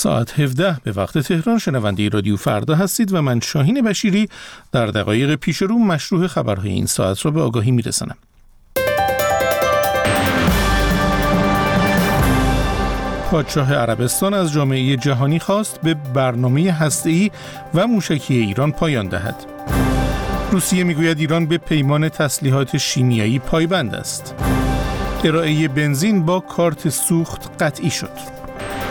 ساعت 17 به وقت تهران شنونده رادیو فردا هستید و من شاهین بشیری در دقایق پیش رو مشروع خبرهای این ساعت را به آگاهی میرسانم. پادشاه عربستان از جامعه جهانی خواست به برنامه هسته‌ای و موشکی ایران پایان دهد. روسیه میگوید ایران به پیمان تسلیحات شیمیایی پایبند است. ارائه بنزین با کارت سوخت قطعی شد.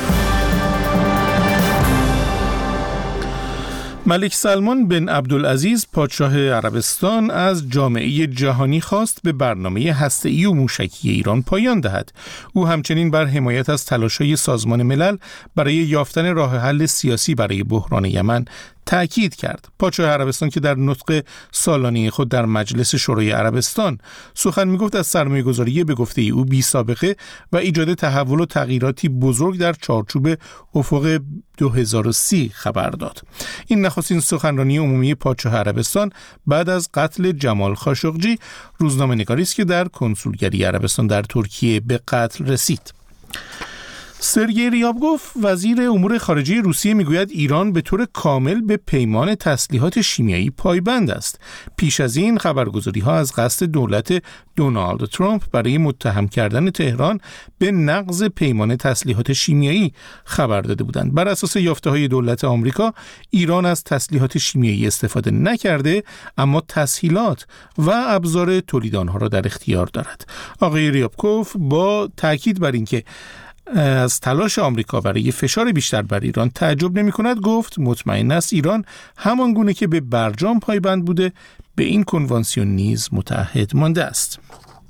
ملک سلمان بن عبدالعزیز پادشاه عربستان از جامعه جهانی خواست به برنامه هسته‌ای و موشکی ایران پایان دهد. او همچنین بر حمایت از تلاش‌های سازمان ملل برای یافتن راه حل سیاسی برای بحران یمن تأکید کرد. پادشاه عربستان که در نطق سالانه خود در مجلس شورای عربستان سخن میگفت از سرمایه‌گذاری به گفته او بی سابقه و ایجاد تحول و تغییراتی بزرگ در چارچوب افق 2030 خبر داد. این نخستین سخنرانی عمومی پادشاه عربستان بعد از قتل جمال خاشقجی، روزنامه‌نگاری است که در کنسولگری عربستان در ترکیه به قتل رسید. سرگئی ریابکوف وزیر امور خارجه روسیه میگوید ایران به طور کامل به پیمان تسلیحات شیمیایی پایبند است. پیش از این خبرگزاری‌ها از قصد دولت دونالد ترامپ برای متهم کردن تهران به نقض پیمان تسلیحات شیمیایی خبر داده بودند. بر اساس یافته‌های دولت آمریکا، ایران از تسلیحات شیمیایی استفاده نکرده، اما تسهیلات و ابزار تولید آنها را در اختیار دارد. آقای ریابکوف با تاکید بر اینکه از تلاش آمریکا برای فشار بیشتر بر ایران تعجب نمی کند گفت مطمئن است ایران همان گونه که به برجام پایبند بوده به این کنوانسیون نیز متعهد مانده است.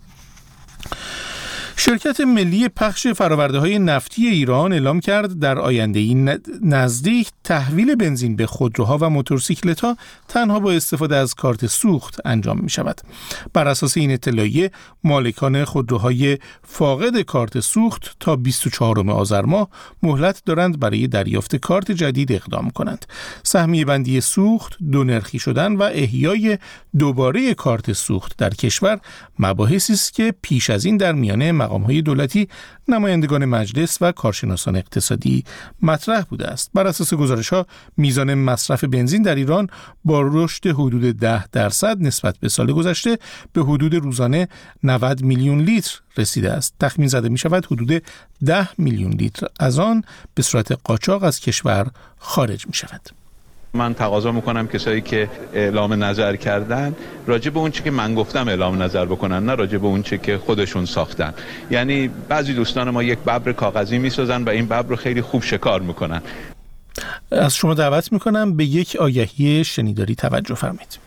شرکت ملی پخش فرآورده‌های نفتی ایران اعلام کرد در آینده نزدیک تحویل بنزین به خودروها و موتورسیکلت‌ها تنها با استفاده از کارت سوخت انجام می‌شود. بر اساس این اطلاعیه مالکان خودروهای فاقد کارت سوخت تا 24 آذر ماه مهلت دارند برای دریافت کارت جدید اقدام کنند. سهمیه بندی سوخت، دو نرخی شدن و احیای دوباره کارت سوخت در کشور مباحثی است که پیش از این در میان مقام‌های دولتی، نمایندگان مجلس و کارشناسان اقتصادی مطرح بوده است. بر اساس گزارش‌ها میزان مصرف بنزین در ایران با رشد حدود 10% نسبت به سال گذشته به حدود روزانه 90 میلیون لیتر رسیده است. تخمین زده می‌شود حدود 10 میلیون لیتر از آن به صورت قاچاق از کشور خارج می‌شود. من تقاضا میکنم کسایی که اعلام نظر کردن راجع به اون چی که من گفتم اعلام نظر بکنن، نه راجع به اون چی که خودشون ساختن. یعنی بعضی دوستان ما یک ببر کاغذی میسازن و این ببر رو خیلی خوب شکار میکنن. از شما دعوت میکنم به یک آگهی شنیداری توجه فرمایید.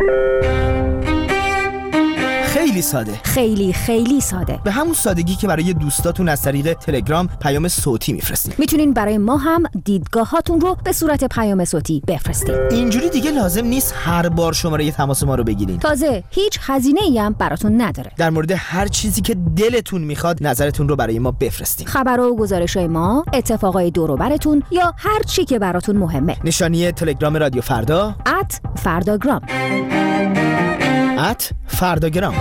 خیلی ساده، خیلی ساده، به همون سادگی که برای دوستاتون از طریق تلگرام پیام صوتی میفرستین. میتونین برای ما هم دیدگاهاتون رو به صورت پیام صوتی بفرستین. اینجوری دیگه لازم نیست هر بار شماره تماس ما رو بگیرین. تازه هیچ هزینه‌ای هم براتون نداره. در مورد هر چیزی که دلتون میخواد نظرتون رو برای ما بفرستین. خبرها و گزارش‌های ما، اتفاقای دور و براتون یا هر چی که براتون مهمه. نشانی تلگرام رادیو فردا @فرداگرام. فرداگرام.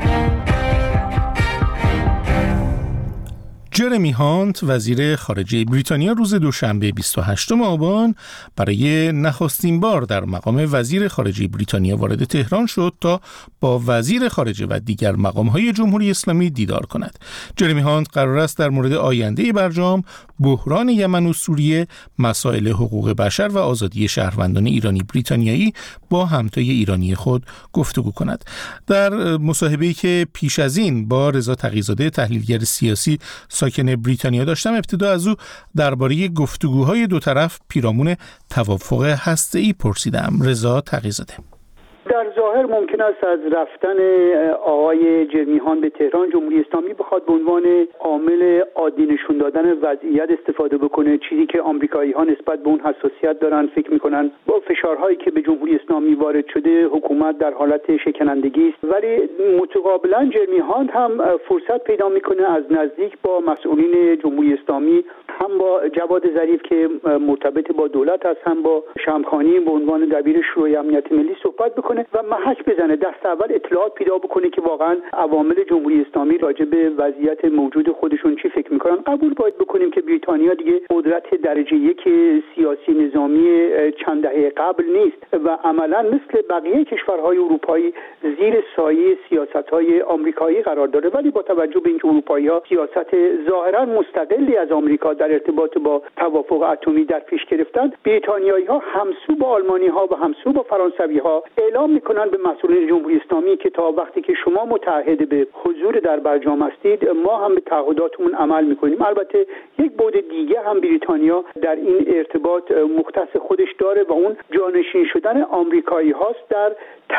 جرمی هانت وزیر خارجه بریتانیا روز دوشنبه 28 آبان برای نخستین بار در مقام وزیر خارجه بریتانیا وارد تهران شد تا با وزیر خارجه و دیگر مقام‌های جمهوری اسلامی دیدار کند. جرمی هانت قرار است در مورد آینده برجام، بحران یمن و سوریه، مسائل حقوق بشر و آزادی شهروندان ایرانی بریتانیایی با همتای ایرانی خود گفتگو کند. در مصاحبه‌ای که پیش از این با رضا تقی‌زاده تحلیلگر سیاسی ساکن بریتانیا داشتم، ابتدا از او درباره گفتگوهای دو طرف پیرامون توافق هسته‌ای پرسیدم. رضا تقی‌زاده: در ظاهر ممکن است از رفتن آقای جرمی هانت به تهران جمهوری اسلامی بخواد به عنوان عامل عادی نشون دادن وضعیت استفاده بکنه، چیزی که آمریکایی‌ها نسبت به اون حساسیت دارن. فکر می‌کنن با فشارهایی که به جمهوری اسلامی وارد شده حکومت در حالت شکنندگی است، ولی متقابلا جرمی هانت هم فرصت پیدا می‌کنه از نزدیک با مسئولین جمهوری اسلامی، هم با جواد ظریف که مرتبط با دولت است، هم با شمخانی به عنوان دبیر شورای امنیت ملی صحبت بکنه و محک بزنه، دست اول اطلاعات پیدا بکنه که واقعا عوامل جمهوری اسلامی راجع به وضعیت موجود خودشون چی فکر میکنن. قبول باید بکنیم که بریتانیا دیگه قدرت درجه یک سیاسی نظامی چند دهه قبل نیست و عملا مثل بقیه کشورهای اروپایی زیر سایه سیاست‌های آمریکایی قرار داره، ولی با توجه به اینکه اروپایی‌ها سیاست ظاهراً مستقلی از آمریکا در ارتباط با توافق اتمی در پیش گرفتن، بریتانیایی‌ها همسو با آلمانی‌ها و همسو با فرانسوی‌ها اعلام می‌کنند به مسئولین جمهوری اسلامی که تا وقتی که شما متعهد به حضور در برجام هستید ما هم به تعهداتمون عمل می‌کنیم. البته یک بعد دیگه هم بریتانیا در این ارتباط مختص خودش داره و اون جانشین شدن آمریکایی‌هاست در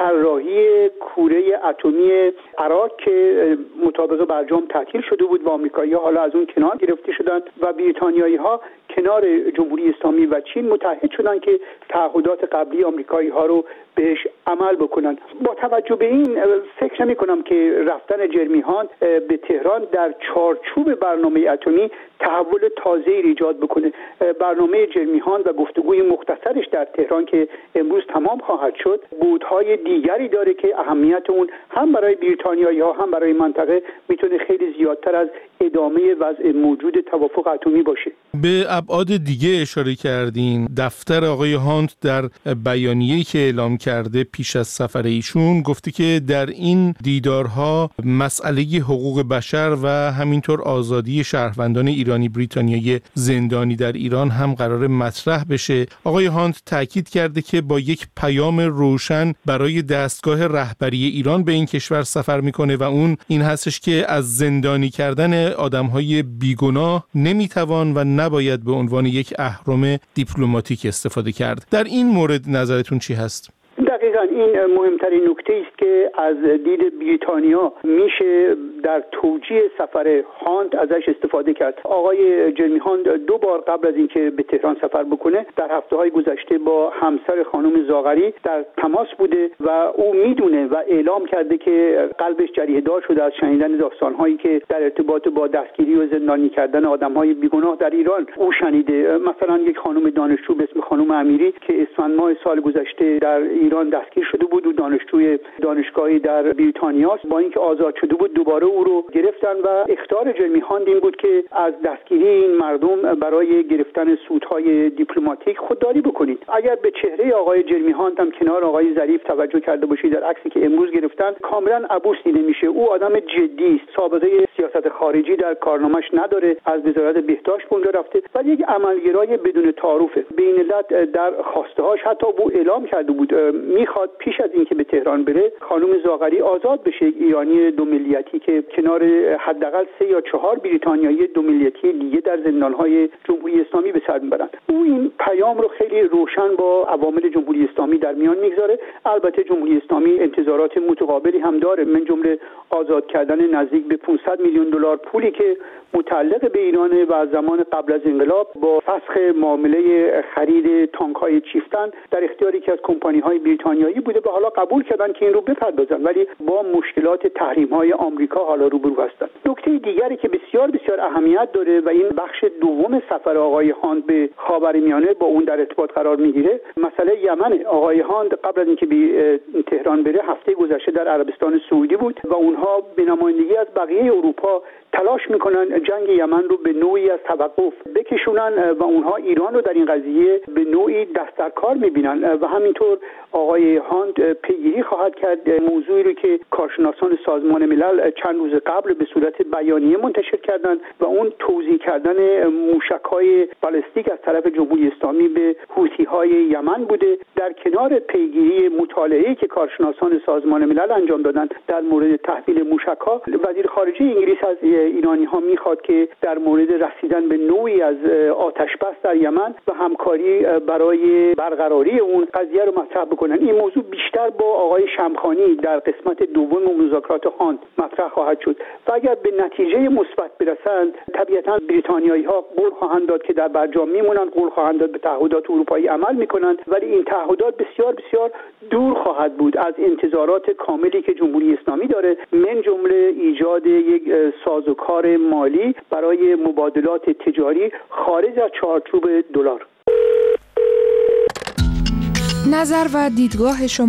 طراحی کوره اتمی عراق که مطابق برجام تعطیل شده بود و آمریکایی‌ها حالا از اون کنار گرفته شدند و بریتانیایی‌ها کنار جمهوری اسلامی و چین متحد شدند که تعهدات قبلی آمریکایی‌ها رو بهش عمل بکنن. با توجه به این فکر نمی‌کنم که رفتن جرمی هاند به تهران در چارچوب برنامه اتمی تحول تازه‌ای ایجاد بکنه. برنامه جرمی هاند و گفتگوی مختصرش در تهران که امروز تمام خواهد شد بودهای دیگری داره که اهمیت اون هم برای بریتانیایی‌ها هم برای منطقه میتونه خیلی زیادتر از ادامه وضع موجود توافق اتمی باشه. به ابعاد دیگه اشاره کردین. دفتر آقای هاند در بیانیه‌ای که اعلام کرده پیش از سفر ایشون گفته که در این دیدارها مسئله حقوق بشر و همینطور آزادی شهروندان ایرانی بریتانیایی زندانی در ایران هم قرار مطرح بشه. آقای هاند تاکید کرده که با یک پیام روشن برای دستگاه رهبری ایران به این کشور سفر میکنه و اون این هستش که از زندانی کردن آدم‌های بیگناه نمیتوان و نباید به عنوان یک اهرم دیپلماتیک استفاده کرد. در این مورد نظرتون چی هست؟ دقیقاً این مهمترین نکته است که از دید بریتانیا میشه در توجیه سفر هاند ازش استفاده کرد. آقای جرمی هاند 2 بار قبل از اینکه به تهران سفر بکنه در هفته‌های گذشته با همسر خانم زاغری در تماس بوده و او میدونه و اعلام کرده که قلبش جریحه دار شده از شنیدن داستان‌هایی که در ارتباط با دستگیری و زندانی کردن آدم‌های بیگناه در ایران او شنیده. مثلا یک خانم دانشجو به اسم خانم امیری که اسفند ماه سال گذشته در ایران دستگیر شده بود و دانشجوی دانشگاهی در بریتانیا است، با اینکه آزاد شده بود دوباره او رو گرفتن و اخطار جرمی هاند این بود که از دستگیری این مردم برای گرفتن سودهای دیپلماتیک خودداری بکنید. اگر به چهره آقای جرمی هاند هم کنار آقای ظریف توجه کرده باشید در عکسی که امروز گرفتن کاملا عبوس دیده میشه. او آدم جدی است، سابقه سیاست خارجی در کارنامه‌اش نداره، از وزارت بهداشت اونجا رفته و یک عملگرای بدون تعارفه. بین الملل در خواسته‌هاش حتی او اعلام کرده بود میخواد پیش از اینکه به تهران بره خانم زاغری آزاد بشه، ایرانی 2 ملیتی که کنار حداقل 3 یا 4 بریتانیایی 2 ملیتی دیگه در زندان‌های جمهوری اسلامی به سر میبرند. او این پیام رو خیلی روشن با عوامل جمهوری اسلامی در میان میگذاره. البته جمهوری اسلامی انتظارات متقابلی هم داره، من جمله آزاد کردن نزدیک به 500 میلیون دلار پولی که متعلق به ایران و از زمان قبل از انقلاب با فسخ معامله خرید تانک‌های چیفتن در اختیار یکی از کمپانی‌های بریتانیایی بوده و حالا قبول کردن که این رو بپردازن، ولی با مشکلات تحریم‌های آمریکا حالا روبرو هستند. نکته دیگری که بسیار بسیار اهمیت داره و این بخش دوم سفر آقای هاند به خاورمیانه با اون در ارتباط قرار میگیره مسئله یمن. آقای هاند قبل از اینکه به تهران بره هفته گذشته در عربستان سعودی بود و اونها به نمایندگی از بقیه اروپا تلاش میکنن جنگ یمن رو به نوعی از توقف بکشونن و اونها ایران رو در این قضیه به نوعی دست در کار میبینن و همینطور آقای هاند پیگیری خواهد کرد موضوعی رو که کارشناسان سازمان ملل چند روز قبل به صورت بیانیه منتشر کردند و اون توزیع کردن موشک‌های بالستیک از طرف جمهوری اسلامی به حوثی‌های یمن بوده. در کنار پیگیری مطالعه‌ای که کارشناسان سازمان ملل انجام دادن در مورد تحویل موشک‌ها، وزیر خارجه انگلیس از ایرانی‌ها میخواد که در مورد رسیدن به نوعی از آتش‌بس در یمن و همکاری برای برقراری اون قضیه رو مطرح بکنن. این موضوع بیشتر با آقای شمخانی در قسمت دوم مذاکرات هاند مطرح خواهد شد و اگر به نتیجه مثبت برسند طبیعتاً بریتانیایی‌ها قول خواهند داد که در برجام میمونن، قول خواهند داد به تعهدات اروپایی عمل میکنند، ولی این تعهدات بسیار بسیار دور خواهد بود از انتظارات کاملی که جمهوری اسلامی داره، من جمله ایجاد یک سازوکار مالی برای مبادلات تجاری خارج از چارچوب دلار. نظر و دیدگاه شما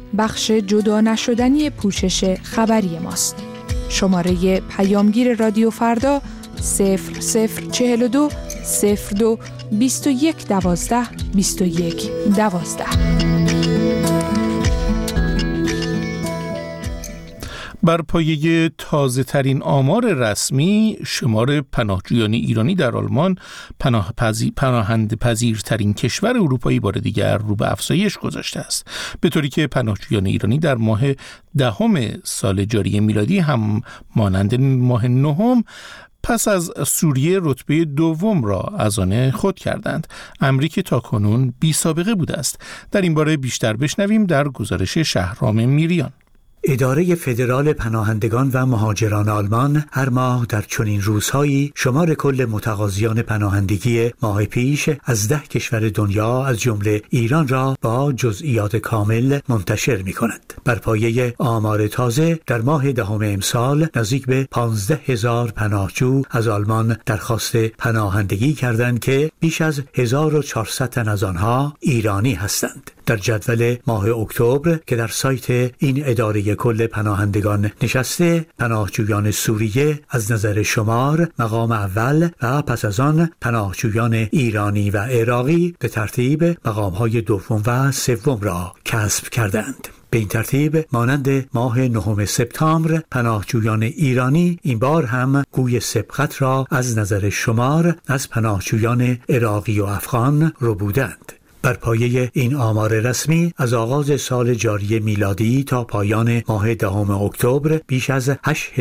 بخش جدا نشدنی پوشش خبری ماست. شماره پیامگیر رادیو فردا 0042 02 21 12 21 12. بر پایه تازه ترین آمار رسمی، شمار پناهجویان ایرانی در آلمان پناهنده پذیرترین کشور اروپایی بار دیگر رو به افزایش گذاشته است، به طوری که پناهجویان ایرانی در ماه دهم سال جاری میلادی هم مانند ماه نهم پس از سوریه رتبه دوم را از آن خود کردند، امری که تاکنون بی سابقه بوده است. در این باره بیشتر بشنویم در گزارش شهرام میریان. اداره فدرال پناهندگان و مهاجران آلمان هر ماه در چنین روزهایی شمار کل متقاضیان پناهندگی ماه پیش از 10 کشور دنیا از جمله ایران را با جزئیات کامل منتشر می‌کند. بر پایه آمار تازه در ماه دهم امسال نزدیک به 15,000 پناهجو از آلمان درخواست پناهندگی کردند که بیش از 1400 تن از آنها ایرانی هستند. در جدول ماه اکتبر که در سایت این اداره کل پناهندگان نشسته، پناهجویان سوریه از نظر شمار مقام اول و پس از آن پناهجویان ایرانی و عراقی به ترتیب مقام‌های دوم و سوم را کسب کردند. به این ترتیب مانند ماه 9 سپتامبر پناهجویان ایرانی این بار هم گوی سبقت را از نظر شمار از پناهجویان عراقی و افغان ربودند. بر پایه این آمار رسمی از آغاز سال جاری میلادی تا پایان ماه دهم اکتبر بیش از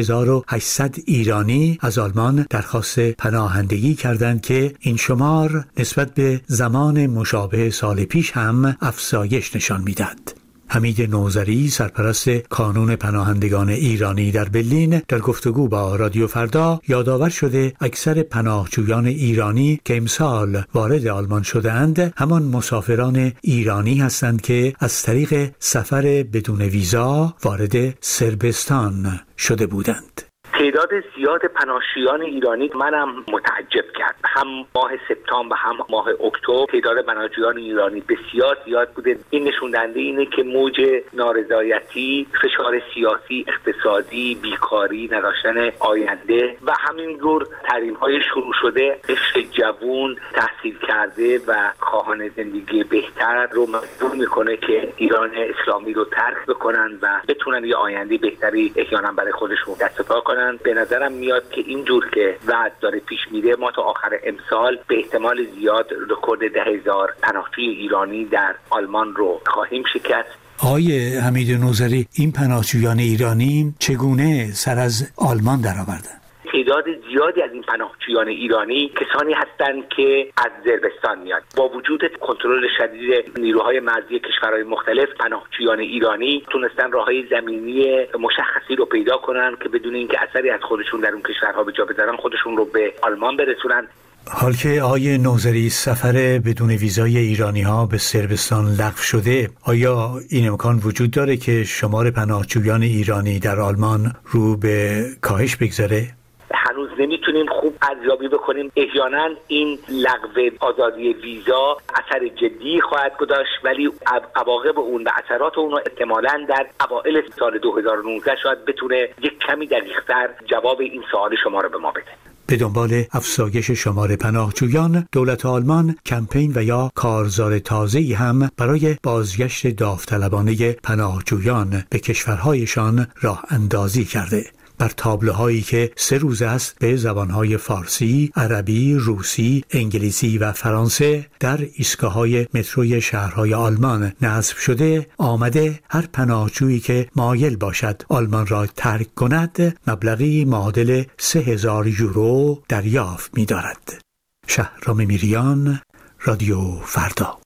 8800 ایرانی از آلمان درخواست پناهندگی کردند که این شمار نسبت به زمان مشابه سال پیش هم افزایش نشان می‌دهد. حمید نوذری، سرپرست کانون پناهندگان ایرانی در برلین، در گفتگو با رادیو فردا یادآور شده اکثر پناهجویان ایرانی که امسال وارد آلمان شده‌اند همان مسافران ایرانی هستند که از طریق سفر بدون ویزا وارد صربستان شده بودند. تعداد زیاد پناهجویان ایرانی منم متعجب کرد. هم ماه سپتامبر هم ماه اکتبر تعداد پناهجویان ایرانی بسیار زیاد بوده. این نشون دهنده اینه که موج نارضایتی، فشار سیاسی، اقتصادی، بیکاری، نداشتن آینده و همینطور تحریم‌های شروع شده عشق جوون، تحصیل کرده و خواهان زندگی بهتر رو مجبور میکنه که ایران اسلامی رو ترک بکنن و بتونن یه آینده بهتری احیانا برای خودشون دست پا کنن. به نظرم میاد که اینجور که وضع داره پیش میره ما تا آخر امسال به احتمال زیاد رکورد 10,000 پناهجوی ایرانی در آلمان رو خواهیم شکست. آقای حمید نوذری، این پناهجویان ایرانی چگونه سر از آلمان درآوردند؟ تعداد زیادی از این پناهجویان ایرانی کسانی هستند که از صربستان میاد. با وجود کنترل شدید نیروهای مرزی کشورهای مختلف، پناهجویان ایرانی تونستن راههای زمینی مشخصی رو پیدا کنن که بدون اینکه اثری از خودشون در اون کشورها به جا بذارن خودشون رو به آلمان برسونن. حال که آقای نوذری سفر بدون ویزای ایرانی‌ها به صربستان لغو شده، آیا این امکان وجود داره که شمار پناهجویان ایرانی در آلمان رو به کاهش بگذاره؟ هنوز نمیتونیم خوب ارزیابی بکنیم. احیانا این لغو آزادی ویزا اثر جدی خواهد داشت، ولی عواقب اون و اثرات اون احتمالاً در اوایل سال 2019 شاید بتونه یک کمی دقیق‌تر جواب این سوال شما رو به ما بده. به دنبال افزایش شمار پناهجویان، دولت آلمان کمپین و یا کارزار تازه‌ای هم برای بازگشت داوطلبانه پناهجویان به کشورهایشان راه اندازی کرده. بر تابلوهایی که 3 روز است به زبانهای فارسی، عربی، روسی، انگلیسی و فرانسه در ایستگاه‌های متروی شهرهای آلمان نصب شده، آمده هر پناهجویی که مایل باشد آلمان را ترک کند مبلغی معادل 3,000 یورو دریافت می‌دارد. شهرام میریان، رادیو فردا.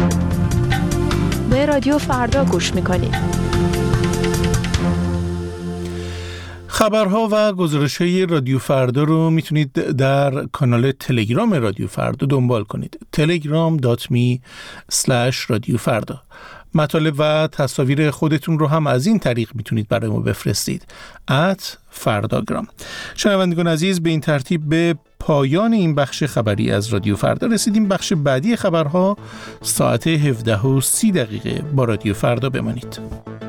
به رادیو فردا گوش می‌کنید. خبرها و گزارش‌های رادیو فردا رو میتونید در کانال تلگرام رادیو فردا دنبال کنید. telegram.me/رادیو فردا. مطالب و تصاویر خودتون رو هم از این طریق میتونید برای ما بفرستید @فرداگرام. شنوندگان عزیز، به این ترتیب به پایان این بخش خبری از رادیو فردا رسیدیم. بخش بعدی خبرها ساعت 17:30 با رادیو فردا بمانید.